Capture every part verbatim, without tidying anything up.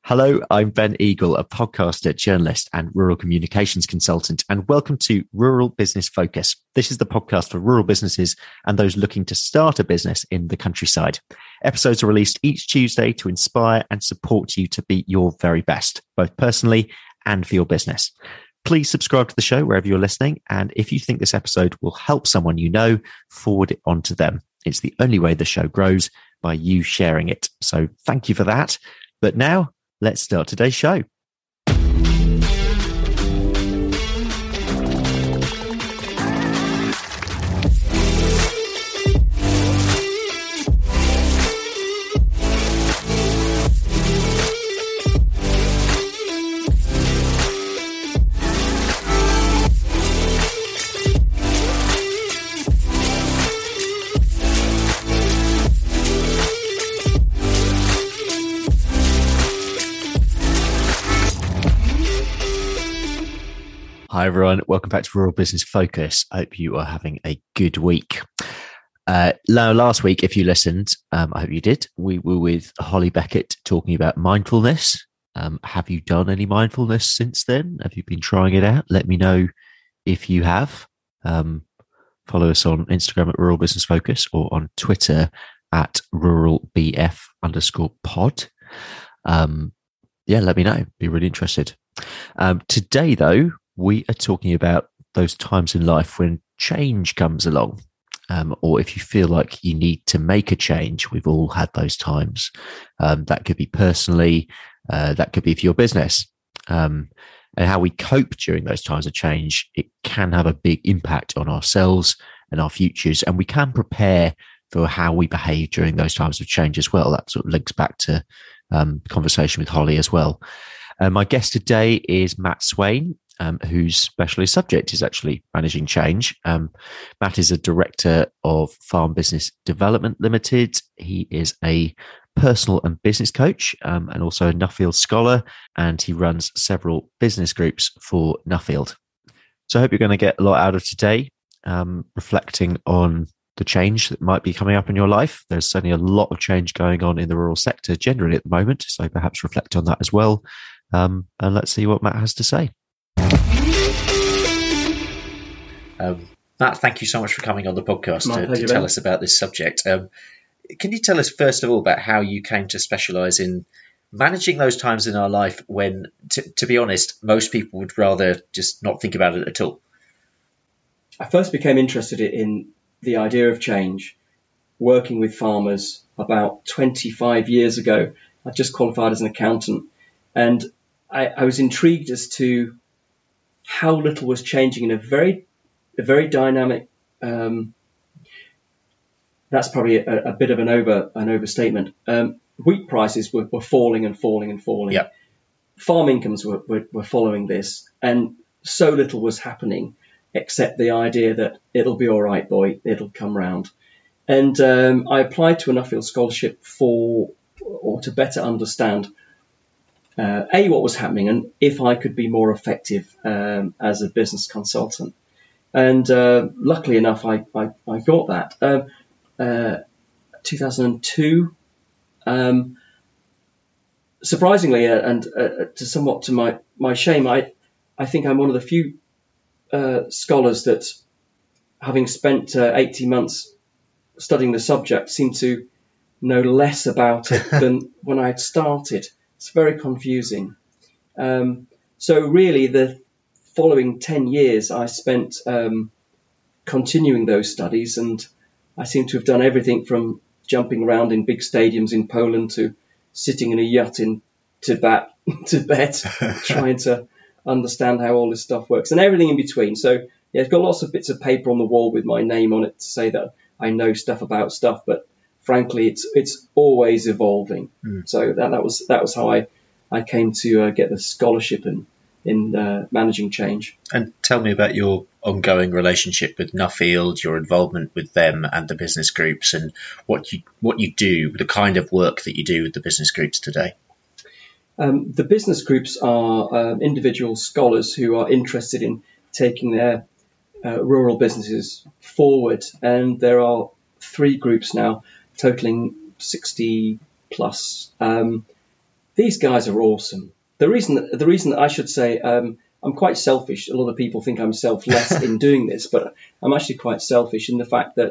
Hello, I'm Ben Eagle, a podcaster, journalist, and rural communications consultant, and welcome to Rural Business Focus. This is the podcast for rural businesses and those looking to start a business in the countryside. Episodes are released each Tuesday to inspire and support you to be your very best, both personally and for your business. Please subscribe to the show wherever you're listening, and if you think this episode will help someone you know, forward it on to them. It's the only way the show grows, by you sharing it. So thank you for that. But now, let's start today's show. Hi, everyone. Welcome back to Rural Business Focus. I hope you are having a good week. Uh, last week, if you listened, um, I hope you did, we were with Holly Beckett talking about mindfulness. Um, have you done any mindfulness since then? Have you been trying it out? Let me know if you have. Um, follow us on Instagram at Rural Business Focus or on Twitter at ruralbf underscore pod. Um, yeah, let me know. Be really interested. Um, today, though, we are talking about those times in life when change comes along, um, or if you feel like you need to make a change. We've all had those times. Um, that could be personally, uh, that could be for your business. Um, and how we cope during those times of change, it can have a big impact on ourselves and our futures, and we can prepare for how we behave during those times of change as well. That sort of links back to um, the conversation with Holly as well. Uh, my guest today is Matt Swain, Um, whose specialist subject is actually managing change. Um, Matt is a director of Farm Business Development Limited. He is a personal and business coach, um, and also a Nuffield scholar, and he runs several business groups for Nuffield. So I hope you're going to get a lot out of today, um, reflecting on the change that might be coming up in your life. There's certainly a lot of change going on in the rural sector generally at the moment, so perhaps reflect on that as well. Um, and let's see what Matt has to say. Um, Matt, thank you so much for coming on the podcast to, to tell us about this subject. Um, can you tell us, first of all, about how you came to specialise in managing those times in our life when, t- to be honest, most people would rather just not think about it at all? I first became interested in the idea of change working with farmers about twenty-five years ago. I just qualified as an accountant, and I, I was intrigued as to how little was changing in a very a very dynamic, um, that's probably a, a bit of an over an overstatement. Um, wheat prices were, were falling and falling and falling. Yep. Farm incomes were, were, were following this, and so little was happening except the idea that it'll be all right, boy, it'll come round. And um, I applied to a Nuffield scholarship for, or to better understand Uh, A, what was happening, and if I could be more effective um, as a business consultant. And uh, luckily enough, I, I, I got that. Uh, uh, two thousand two, um, surprisingly, uh, and uh, to somewhat to my, my shame, I, I think I'm one of the few uh, scholars that, having spent uh, eighteen months studying the subject, seem to know less about it than when I had started. It's very confusing. Um, so really, the following ten years, I spent um, continuing those studies, and I seem to have done everything from jumping around in big stadiums in Poland to sitting in a yacht in Tibet, Tibet trying to understand how all this stuff works, and everything in between. So yeah, I've got lots of bits of paper on the wall with my name on it to say that I know stuff about stuff, but frankly, it's it's always evolving. Mm. So that, that was that was how I I came to uh, get the scholarship in in uh, managing change. And tell me about your ongoing relationship with Nuffield, your involvement with them and the business groups, and what you what you do, the kind of work that you do with the business groups today. Um, the business groups are uh, individual scholars who are interested in taking their uh, rural businesses forward, and there are three groups now, totaling sixty plus. Um, these guys are awesome. The reason, the reason I should say, um, I'm quite selfish. A lot of people think I'm selfless in doing this, but I'm actually quite selfish in the fact that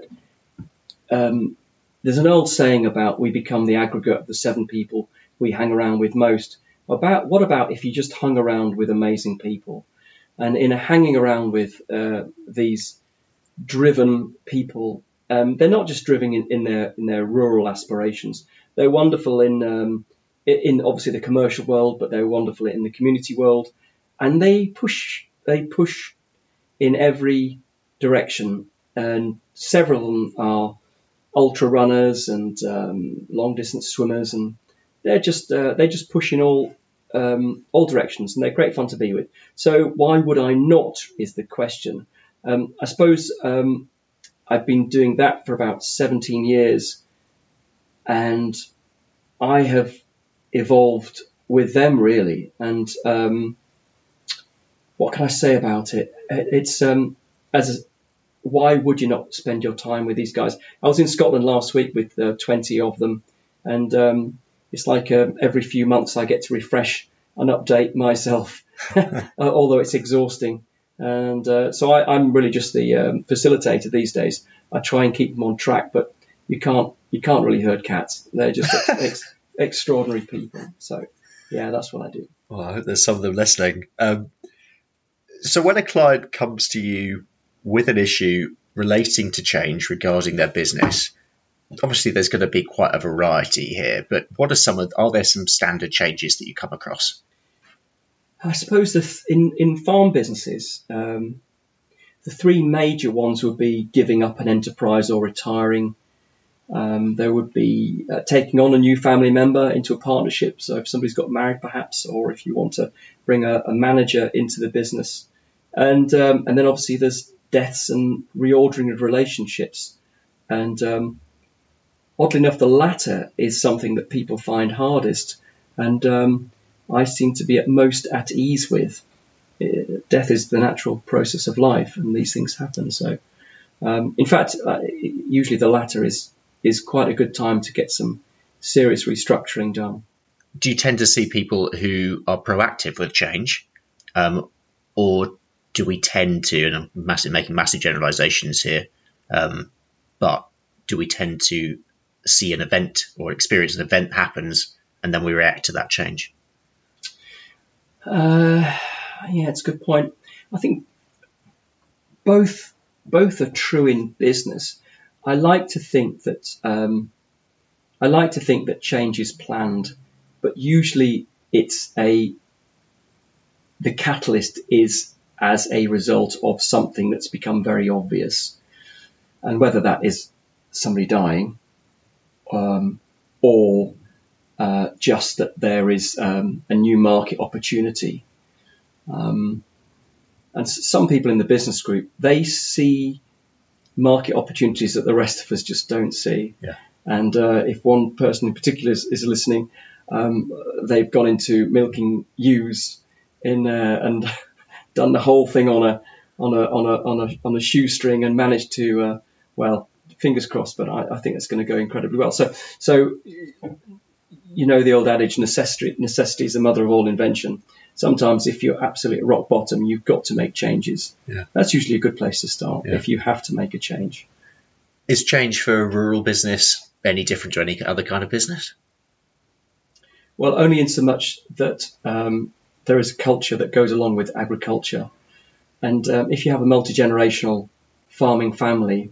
um, there's an old saying about we become the aggregate of the seven people we hang around with most. About what about if you just hung around with amazing people? And in a hanging around with uh, these driven people, um, they're not just driven in, in their in their rural aspirations. They're wonderful in um, in obviously the commercial world, but they're wonderful in the community world, and they push they push in every direction. And several of them are ultra runners and um, long distance swimmers, and they're just uh, they just push in all um, all directions, and they're great fun to be with. So why would I not is the question. Um, I suppose um, I've been doing that for about seventeen years, and I have evolved with them really. And um, what can I say about it? It's um, as a, why would you not spend your time with these guys? I was in Scotland last week with uh, twenty of them, and um, it's like uh, every few months I get to refresh and update myself, although it's exhausting. And uh, so I, I'm really just the um, facilitator these days. I try and keep them on track, but you can't you can't really herd cats. They're just ex- ex- extraordinary people. So yeah, that's what I do. Well, I hope there's some of them listening. Um, so when a client comes to you with an issue relating to change regarding their business, obviously there's going to be quite a variety here. But what are some of are there some standard changes that you come across? I suppose the th- in, in farm businesses, um, the three major ones would be giving up an enterprise or retiring. Um, there would be uh, taking on a new family member into a partnership. So if somebody's got married, perhaps, or if you want to bring a, a manager into the business. And um, and then obviously there's deaths and reordering of relationships. And um, oddly enough, the latter is something that people find hardest. And um, I seem to be at most at ease with. Death is the natural process of life, and these things happen. So, um, in fact, uh, usually the latter is is quite a good time to get some serious restructuring done. Do you tend to see people who are proactive with change, um, or do we tend to, and I'm massive, making massive generalizations here, um, but do we tend to see an event or experience an event happens and then we react to that change? Uh, yeah, it's a good point. I think both both are true in business. I like to think that um, I like to think that change is planned, but usually it's a the catalyst is as a result of something that's become very obvious, and whether that is somebody dying, um, or Uh, just that there is um, a new market opportunity. Um, and s- some people in the business group, they see market opportunities that the rest of us just don't see. Yeah. And uh, if one person in particular is, is listening, um, they've gone into milking ewes in uh, and done the whole thing on a on a on a on a on a shoestring and managed to uh, well, fingers crossed, but I, I think it's going to go incredibly well. So so. You know the old adage, necessity, necessity is the mother of all invention. Sometimes if you're absolutely at rock bottom, you've got to make changes. Yeah. That's usually a good place to start Yeah. if you have to make a change. Is change for a rural business any different to any other kind of business? Well, only in so much that um, there is a culture that goes along with agriculture. And um, if you have a multi-generational farming family,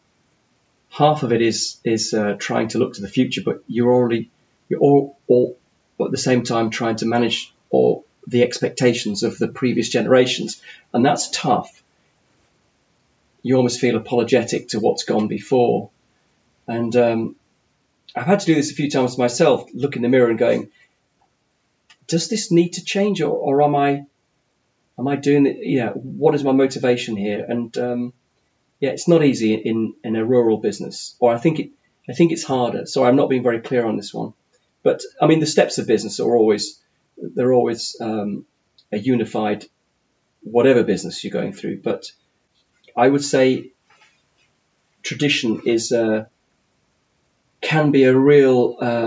half of it is is uh, trying to look to the future, but you're already You're all, all at the same time trying to manage all the expectations of the previous generations. And that's tough. You almost feel apologetic to what's gone before. And um, I've had to do this a few times myself, look in the mirror and going, does this need to change, or, or am I am I doing it? Yeah, what is my motivation here? And um, yeah, it's not easy in, in a rural business, or I think it I think it's harder. So I'm not being very clear on this one. But I mean, the steps of business are always, they're always um, a unified, whatever business you're going through. But I would say tradition is uh, can be a real um,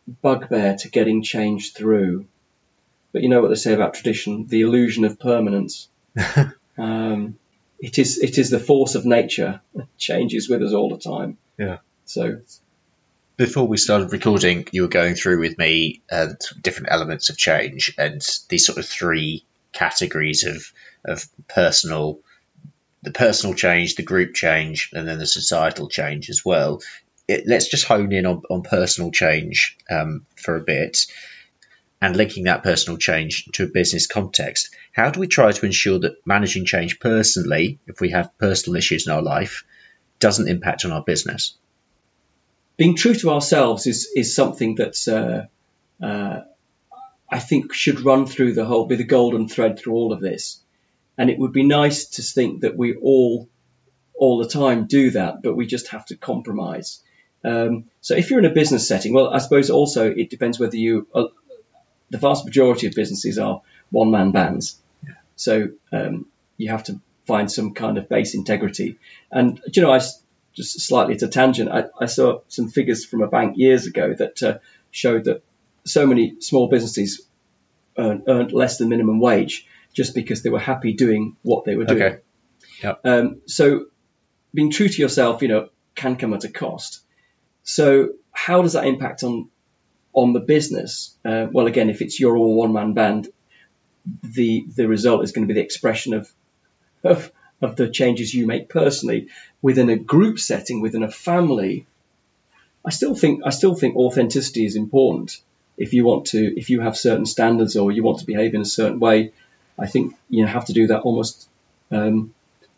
bugbear to getting change through. But you know what they say about tradition, the illusion of permanence. um, it is it is the force of nature. It changes with us all the time. Yeah. So before we started recording, you were going through with me uh, different elements of change and these sort of three categories of of personal, the personal change, the group change, and then the societal change as well. It, let's just hone in on, on personal change um, for a bit, and linking that personal change to a business context. How do we try to ensure that managing change personally, if we have personal issues in our life, doesn't impact on our business? Being true to ourselves is is something that's uh, uh, I think should run through the whole, be the golden thread through all of this. And it would be nice to think that we all all the time do that, but we just have to compromise. Um, so if you're in a business setting, well, I suppose also it depends whether you. Uh, the vast majority of businesses are one-man bands, yeah. So um, you have to find some kind of base integrity. And you know, I just slightly at a tangent. I, I saw some figures from a bank years ago that uh, showed that so many small businesses earn, earned less than minimum wage just because they were happy doing what they were doing. Okay. Yep. Um, so being true to yourself, you know, can come at a cost. So how does that impact on on the business? Uh, well, again, if it's your all one-man band, the the result is going to be the expression of, of of the changes you make personally. Within a group setting, within a family, I still think I still think authenticity is important. If you want to, if you have certain standards or you want to behave in a certain way, I think you have to do that almost um,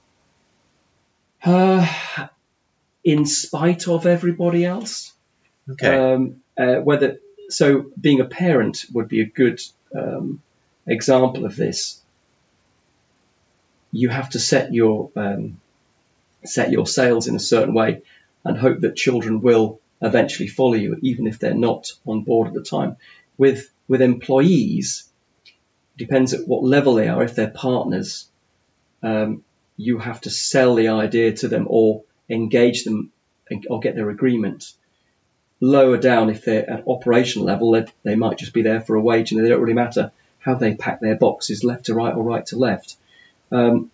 uh, in spite of everybody else. Okay. Um, uh, whether so, being a parent would be a good um, example of this. You have to set your um, set your sails in a certain way and hope that children will eventually follow you, even if they're not on board at the time. With with employees, it depends at what level they are. If they're partners, um, you have to sell the idea to them or engage them or get their agreement. Lower down, if they're at operational level, they, they might just be there for a wage and they don't really matter how they pack their boxes left to right or right to left. Um,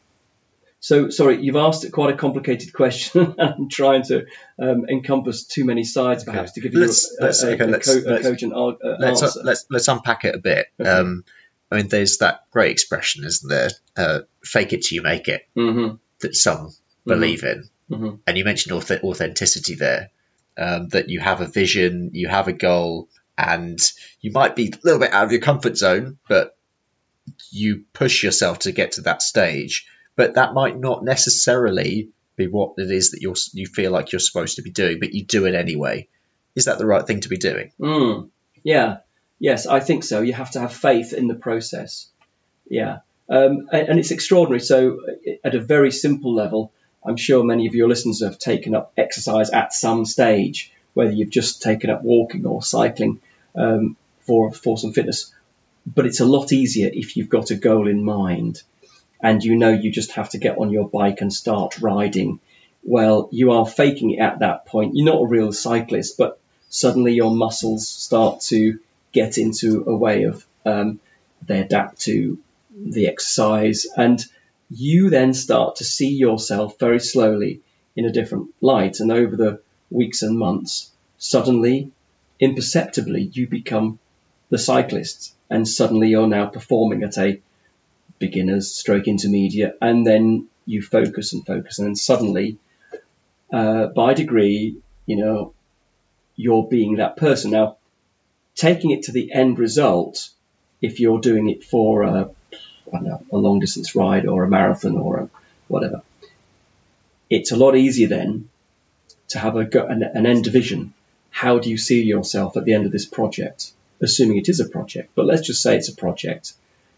so, sorry, you've asked quite a complicated question. I'm trying to um, encompass too many sides, perhaps, okay. to give you let's, a, let's, a, okay, a, let's, co- let's, a cogent uh, let's, answer. Let's, let's unpack it a bit. Okay. Um, I mean, there's that great expression, isn't there? Uh, fake it till you make it, mm-hmm. that some believe mm-hmm. in. Mm-hmm. And you mentioned auth- authenticity there, um, that you have a vision, you have a goal, and you might be a little bit out of your comfort zone, but you push yourself to get to that stage. But that might not necessarily be what it is that you're, you feel like you're supposed to be doing, but you do it anyway. Is that the right thing to be doing? Mm. Yeah. Yes, I think so. You have to have faith in the process. Yeah. Um, and, and it's extraordinary. So at a very simple level, I'm sure many of your listeners have taken up exercise at some stage, whether you've just taken up walking or cycling um, for, for some fitness. But it's a lot easier if you've got a goal in mind and you know you just have to get on your bike and start riding. Well, you are faking it at that point. You're not a real cyclist, but suddenly your muscles start to get into a way of um, they adapt to the exercise, and you then start to see yourself very slowly in a different light. And over the weeks and months, suddenly, imperceptibly, you become the cyclist, and suddenly you're now performing at a beginner's stroke intermediate, and then you focus and focus, and then suddenly, uh, by degree, you know, you're being that person. Now, taking it to the end result, if you're doing it for a, I don't know, a long distance ride or a marathon or a whatever, it's a lot easier then to have a, an, an end vision. How do you see yourself at the end of this project? Assuming it is a project, but let's just say it's a project.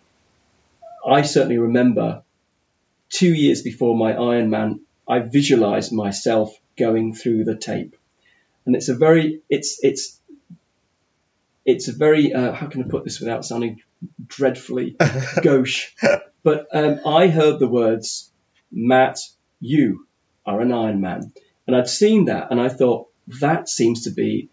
I certainly remember two years before my Ironman, I visualized myself going through the tape. And it's a very, it's, it's, it's a very, uh, how can I put this without sounding dreadfully gauche? But um, I heard the words, Matt, you are an Ironman. And I'd seen that and I thought, that seems to be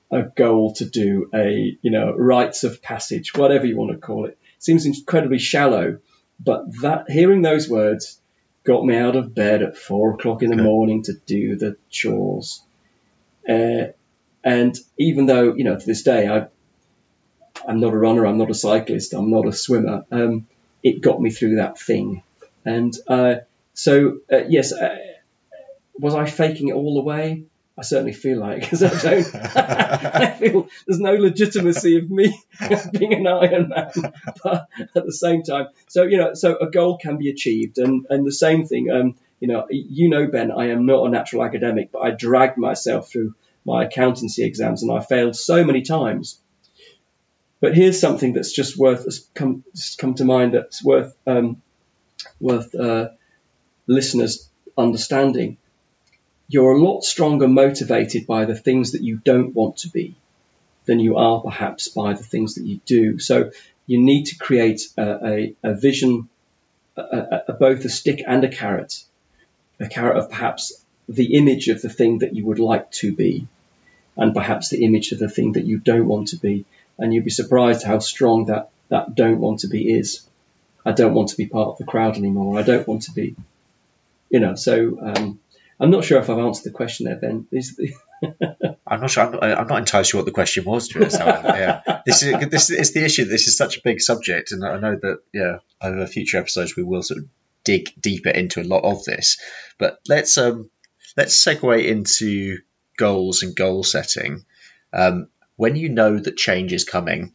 a goal to do, a, you know, rites of passage, whatever you want to call it. Seems incredibly shallow, but that hearing those words got me out of bed at four o'clock in the Okay. morning to do the chores. Uh, and even though, you know, to this day, I, I'm not a runner, I'm not a cyclist, I'm not a swimmer, um, it got me through that thing. And uh, so, uh, yes, uh, was I faking it all the way? I certainly feel like, because I don't, I feel there's no legitimacy of me being an Ironman, but at the same time, so, you know, so a goal can be achieved. And, and the same thing, um, you know, you know, Ben, I am not a natural academic, but I dragged myself through my accountancy exams and I failed so many times. But here's something that's just worth, has come, just come to mind that's worth, um, worth uh, listeners understanding. You're a lot stronger motivated by the things that you don't want to be than you are perhaps by the things that you do. So you need to create a, a, a vision, a, a, a, both a stick and a carrot, a carrot of perhaps the image of the thing that you would like to be, and perhaps the image of the thing that you don't want to be. And you'd be surprised how strong that, that don't want to be is. I don't want to be part of the crowd anymore. I don't want to be, you know, so... Um, I'm not sure if I've answered the question there, Ben. Is the I'm not sure. I'm not, I'm not entirely sure what the question was. To be honest, however. Yeah, this is this is the issue. This is such a big subject, and I know that yeah, over future episodes we will sort of dig deeper into a lot of this. But let's um let's segue into goals and goal setting. Um, when you know that change is coming,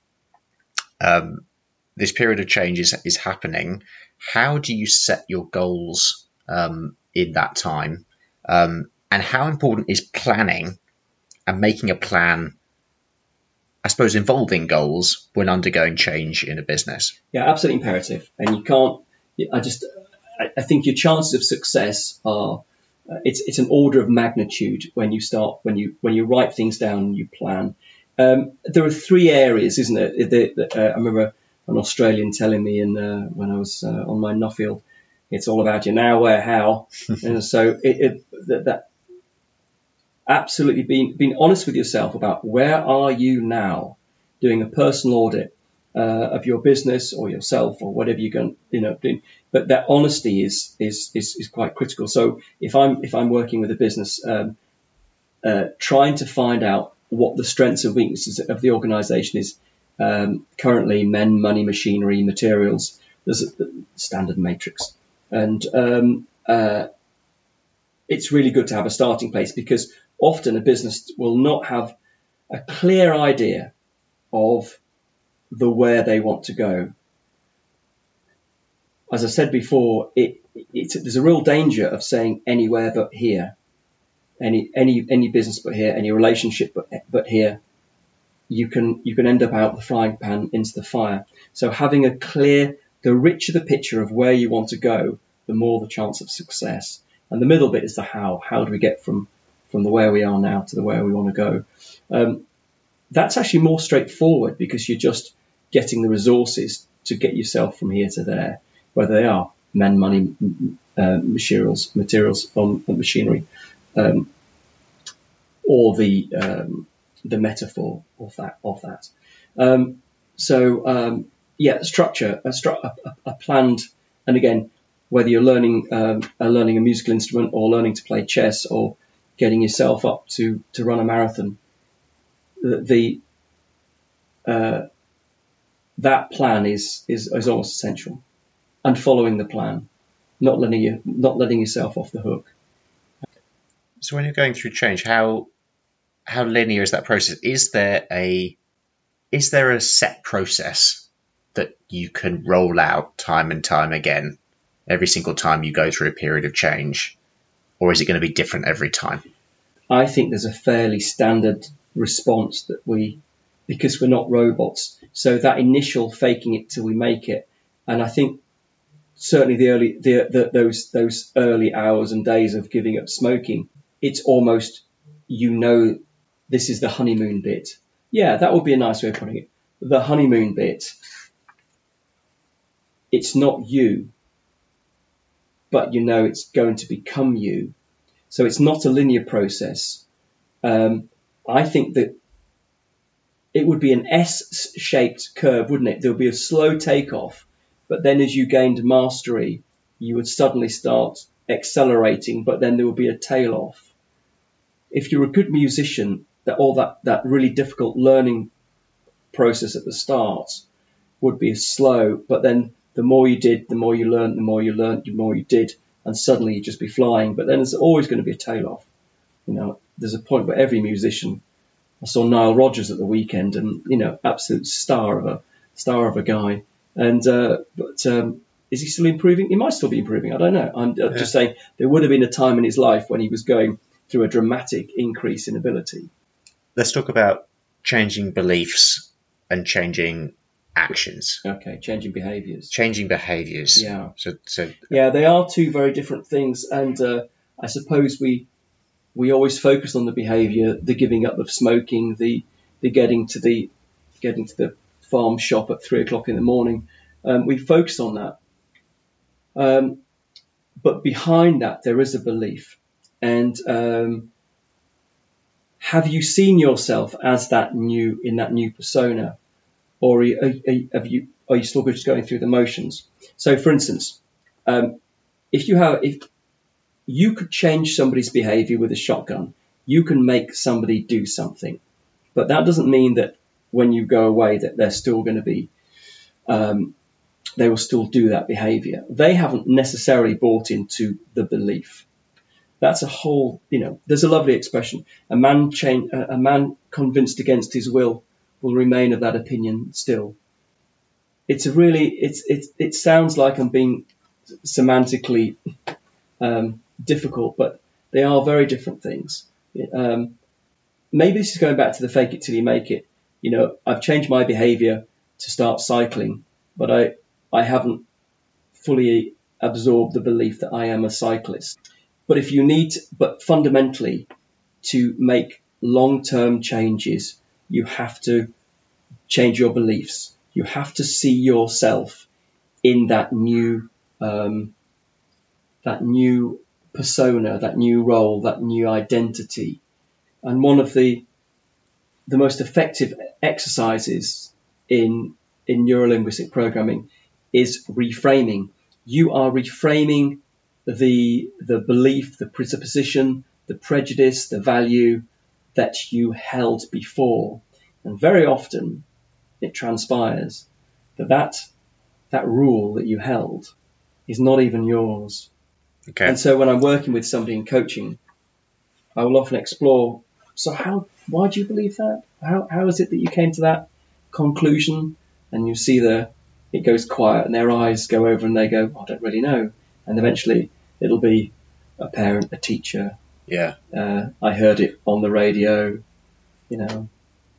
um, this period of change is is happening. How do you set your goals Um, in that time, um, and how important is planning and making a plan, I suppose, involving goals when undergoing change in a business? Yeah, absolutely imperative. And you can't, I just, I, I think your chances of success are, uh, it's it's an order of magnitude when you start, when you when you write things down and you plan. Um, there are three areas, isn't it? The, the, uh, I remember an Australian telling me in uh, when I was uh, on my Nuffield, it's all about you now, where, how. And so it, it, that, that absolutely being, being honest with yourself about where are you now, doing a personal audit uh, of your business or yourself or whatever you're going, you know, doing. But that honesty is, is, is, is quite critical. So if I'm, if I'm working with a business, um, uh, trying to find out what the strengths and weaknesses of the organization is, um, currently men, money, machinery, materials, there's a standard matrix. And um, uh, it's really good to have a starting place, because often a business will not have a clear idea of the where they want to go. As I said before, it, it, there's a real danger of saying anywhere but here, any any any business but here, any relationship but but here. You can you can end up out the frying pan into the fire. So having a clear, the richer the picture of where you want to go, the more the chance of success. And the middle bit is the how. How do we get from, from the where we are now to the where we want to go? Um, that's actually more straightforward, because you're just getting the resources to get yourself from here to there, whether they are men, money, uh, materials, materials, um, machinery, um, or the um, the metaphor of that. Of that. Um, so um, yeah, structure, a, stru- a, a planned, and again, whether you're learning um, uh, learning a musical instrument or learning to play chess or getting yourself up to, to run a marathon, the, the uh, that plan is, is is almost essential, and following the plan, not letting you not letting yourself off the hook. So when you're going through change, how how linear is that process? Is there a is there a set process that you can roll out time and time again every single time you go through a period of change, or is it going to be different every time? I think there's a fairly standard response that we, because we're not robots. So that initial faking it till we make it, and I think certainly the early the, the those those early hours and days of giving up smoking, it's almost, you know, this is the honeymoon bit. Yeah, that would be a nice way of putting it. The honeymoon bit. It's not you, but you know it's going to become you. So it's not a linear process. Um, I think that it would be an S-shaped curve, wouldn't it? There would be a slow takeoff, but then as you gained mastery, you would suddenly start accelerating, but then there would be a tail off. If you're a good musician, that all that, that really difficult learning process at the start would be slow, but then the more you did, the more you learned, the more you learned, the more you did, and suddenly you'd just be flying. But then there's always going to be a tail off. You know, there's a point where every musician, I saw Nile Rodgers at the weekend, and you know, absolute star of a star of a guy. And uh, but um, is he still improving? He might still be improving. I don't know. I'm uh, Yeah. just saying there would have been a time in his life when he was going through a dramatic increase in ability. Let's talk about changing beliefs and changing actions, Okay, changing behaviours. changing behaviours. Yeah. So, so Yeah, they are two very different things, and uh, I suppose we we always focus on the behaviour, the giving up of smoking, the the getting to the getting to the farm shop at three o'clock in the morning. Um, we focus on that, um, but behind that there is a belief. And um, have you seen yourself as that new in that new persona, or are you, are, have you are you still just going through the motions? So, for instance, um, if you have if you could change somebody's behaviour with a shotgun, you can make somebody do something, but that doesn't mean that when you go away that they're still going to be um, they will still do that behaviour. They haven't necessarily bought into the belief. That's a whole, you know, there's a lovely expression. A man change, a man convinced against his will will remain of that opinion still. It's a really, it's, it's, it sounds like I'm being semantically um, difficult, but they are very different things. Um, maybe this is going back to the fake it till you make it. You know, I've changed my behavior to start cycling, but I, I haven't fully absorbed the belief that I am a cyclist. But if you need, but fundamentally, to make long-term changes, you have to change your beliefs. You have to see yourself in that new, um, that new persona, that new role, that new identity. And one of the the most effective exercises in in neurolinguistic programming is reframing. You are reframing the the belief, the presupposition, the prejudice, the value that you held before. And very often it transpires that that, that rule that you held is not even yours. okay. And so when I'm working with somebody in coaching, I will often explore, so how, why do you believe that? How, how is it that you came to that conclusion? And you see the, it goes quiet and their eyes go over and they go, I don't really know. And eventually it'll be a parent, a teacher. Yeah. Uh, I heard it on the radio, you know.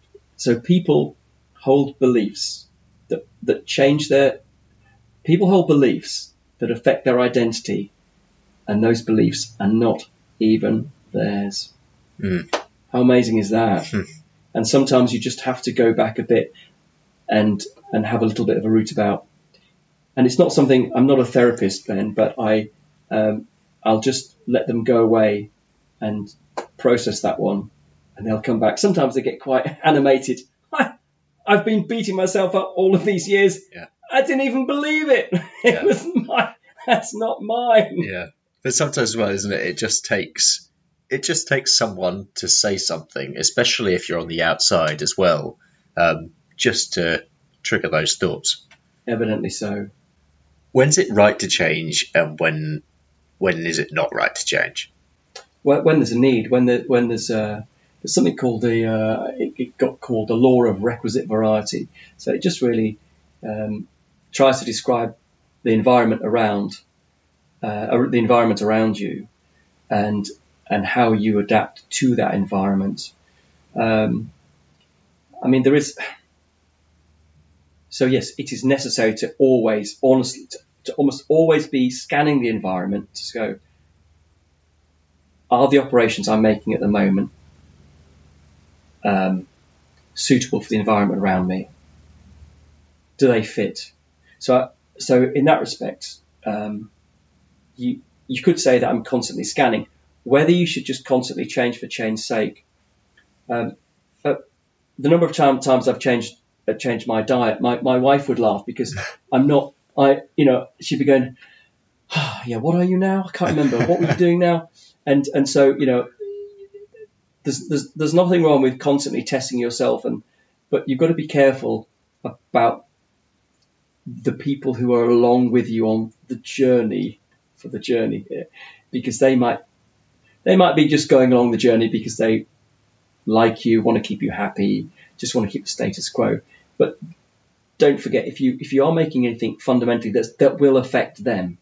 So people hold beliefs that, that change their, people hold beliefs that affect their identity, and those beliefs are not even theirs. Mm. How amazing is that? Hmm. And sometimes you just have to go back a bit and and have a little bit of a root about. And it's not something, I'm not a therapist, Ben, but I, um, I'll just let them go away and process that one, and they'll come back. Sometimes they get quite animated. I've been beating myself up all of these years. Yeah. I didn't even believe it. It Yeah. was my, that's not mine. Yeah. But sometimes as well, isn't it? It just takes it just takes someone to say something, especially if you're on the outside as well, um, just to trigger those thoughts. Evidently so. When's it right to change, and when when is it not right to change? When, when there's a need, when there, when there's uh, there's something called the uh, it, it got called the law of requisite variety. So it just really um, tries to describe the environment around uh, the environment around you, and and how you adapt to that environment. Um, I mean, there is. So yes, it is necessary to always, honestly, to, to almost always be scanning the environment to go, are the operations I'm making at the moment um, suitable for the environment around me? Do they fit? So, so in that respect, um, you you could say that I'm constantly scanning. Whether you should just constantly change for change's sake, um, uh, the number of time, times I've changed uh, changed my diet, my, my wife would laugh because I'm not, I you know, she'd be going, oh, yeah, what are you now? I can't remember. What were you doing now? And and so, you know, there's, there's there's nothing wrong with constantly testing yourself, and but you've got to be careful about the people who are along with you on the journey for the journey here, because they might they might be just going along the journey because they like you, want to keep you happy, just want to keep the status quo. But don't forget, if you if you are making anything fundamentally that's, that will affect them,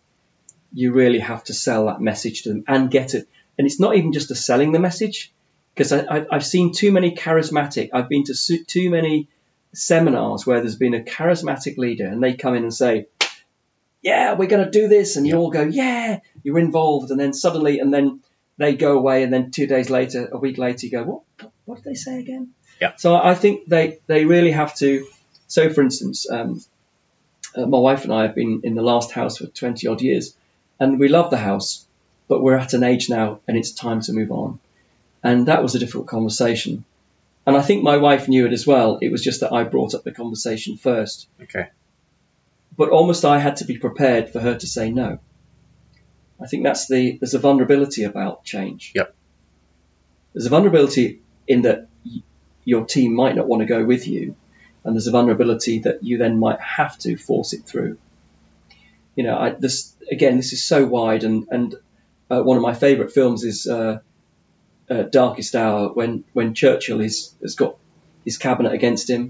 you really have to sell that message to them and get it. And it's not even just a selling the message, because I, I, I've seen too many charismatic, I've been to su- too many seminars where there's been a charismatic leader and they come in and say, yeah, we're going to do this. And you all go, yeah, you're involved. And then suddenly, and then they go away. And then two days later, a week later, you go, what, what did they say again? Yeah. So I think they, they really have to. So for instance, um, uh, my wife and I have been in the last house for twenty odd years, and we love the house, but we're at an age now and it's time to move on. And that was a difficult conversation. And I think my wife knew it as well. It was just that I brought up the conversation first. Okay. But almost I had to be prepared for her to say no. I think that's the, there's a vulnerability about change. Yep. There's a vulnerability in that y- your team might not want to go with you. And there's a vulnerability that you then might have to force it through. You know, I, this, again, this is so wide. And, and uh, one of my favorite films is, uh, Uh, Darkest Hour, when when Churchill is, has got his cabinet against him,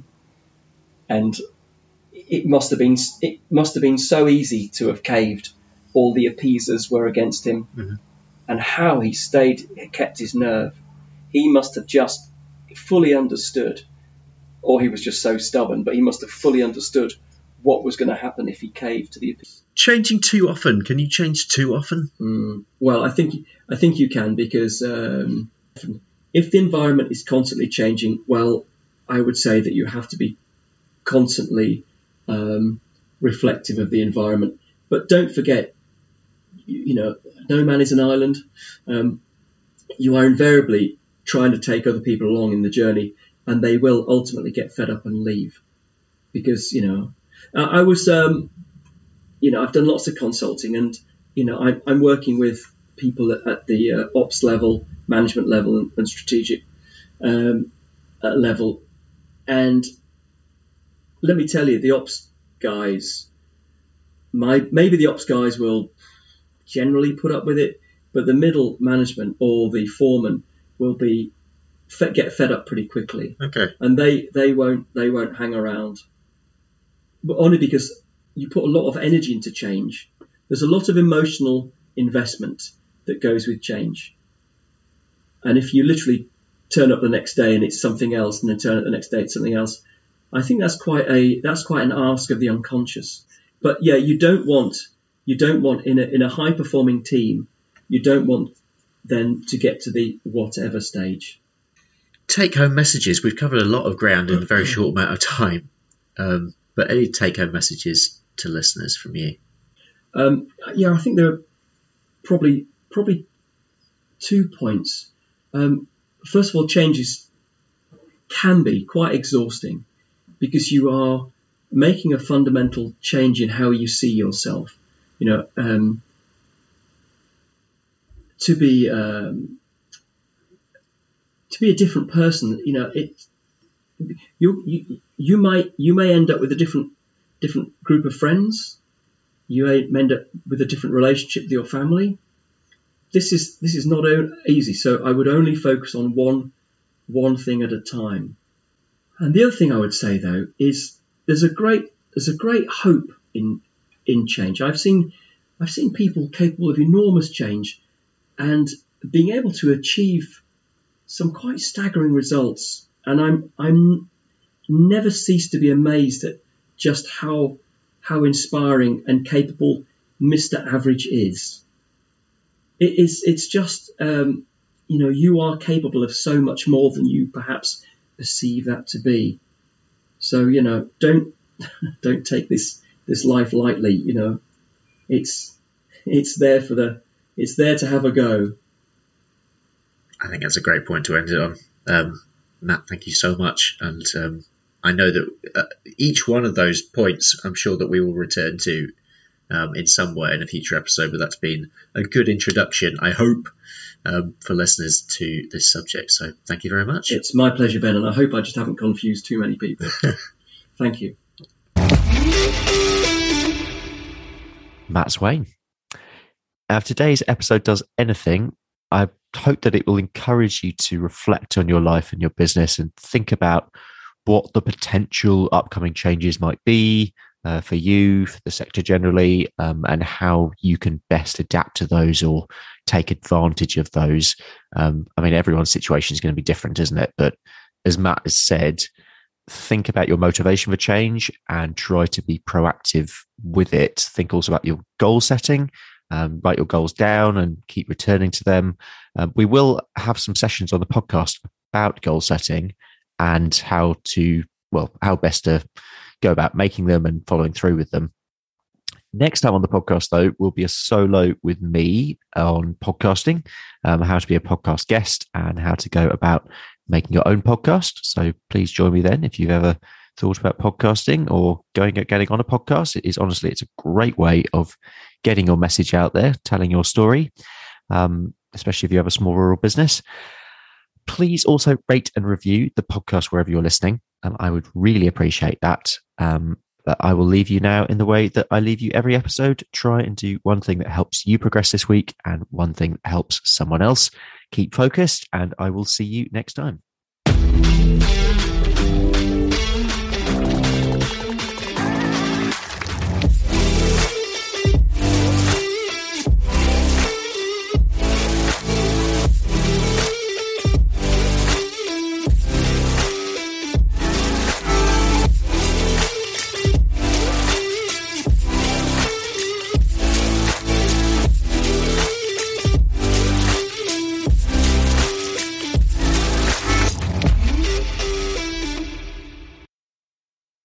and it must have been it must have been so easy to have caved. All the appeasers were against him, mm-hmm. and how he stayed, kept his nerve. He must have just fully understood, or he was just so stubborn. But he must have fully understood what was going to happen if he caved to the appeasers. Changing too often? Can you change too often? Mm, well, I think I think you can, because um, if the environment is constantly changing, well, I would say that you have to be constantly um, reflective of the environment. But don't forget, you, you know, no man is an island. Um, you are invariably trying to take other people along in the journey, and they will ultimately get fed up and leave. Because, you know, I, I was... Um, You know, I've done lots of consulting, and you know, I, I'm working with people at, at the uh, ops level, management level, and, and strategic um, uh, level. And let me tell you, the ops guys, my maybe the ops guys will generally put up with it, but the middle management or the foreman will be get fed up pretty quickly. Okay. And they they won't they won't hang around, but only because you put a lot of energy into change. There's a lot of emotional investment that goes with change. And if you literally turn up the next day and it's something else, and then turn up the next day it's something else, I think that's quite a that's quite an ask of the unconscious. But yeah, you don't want you don't want in a in a high performing team, you don't want then to get to the whatever stage. Take home messages. We've covered a lot of ground in a very short amount of time. Um, but any take home messages to listeners from you? Um, yeah, I think there are probably probably two points. Um, first of all, changes can be quite exhausting because you are making a fundamental change in how you see yourself. You know, um, to be um, to be a different person. You know, it you you you might you may end up with a different different group of friends. You may end up with a different relationship with your family. This is this is not easy. So I would only focus on one one thing at a time. And the other thing I would say though is there's a great there's a great hope in in change. I've seen I've seen people capable of enormous change and being able to achieve some quite staggering results. And I'm I'm never cease to be amazed at just how how inspiring and capable Mister Average is. It is it's just um, you know, you are capable of so much more than you perhaps perceive that to be. So, you know, don't don't take this this life lightly. You know, it's it's there for the it's there to have a go. I think that's a great point to end it on. Um, Matt, thank you so much. And um, I know that uh, each one of those points, I'm sure that we will return to um, in some way in a future episode, but that's been a good introduction, I hope, um, for listeners to this subject. So thank you very much. It's my pleasure, Ben, and I hope I just haven't confused too many people. Thank you. Matt Swain. Now, if today's episode does anything, I hope that it will encourage you to reflect on your life and your business and think about what the potential upcoming changes might be uh, for you, for the sector generally, um, and how you can best adapt to those or take advantage of those. Um, I mean, everyone's situation is going to be different, isn't it? But as Matt has said, think about your motivation for change and try to be proactive with it. Think also about your goal setting. Um, write your goals down and keep returning to them. Um, we will have some sessions on the podcast about goal setting and how to, well, how best to go about making them and following through with them. Next time on the podcast, though, will be a solo with me on podcasting, um, how to be a podcast guest and how to go about making your own podcast. So please join me then if you've ever thought about podcasting or going getting on a podcast. It is honestly, it's a great way of getting your message out there, telling your story, um, especially if you have a small rural business. Please also rate and review the podcast wherever you're listening. Um, I would really appreciate that. Um, but I will leave you now in the way that I leave you every episode. Try and do one thing that helps you progress this week and one thing that helps someone else. Keep focused, and I will see you next time.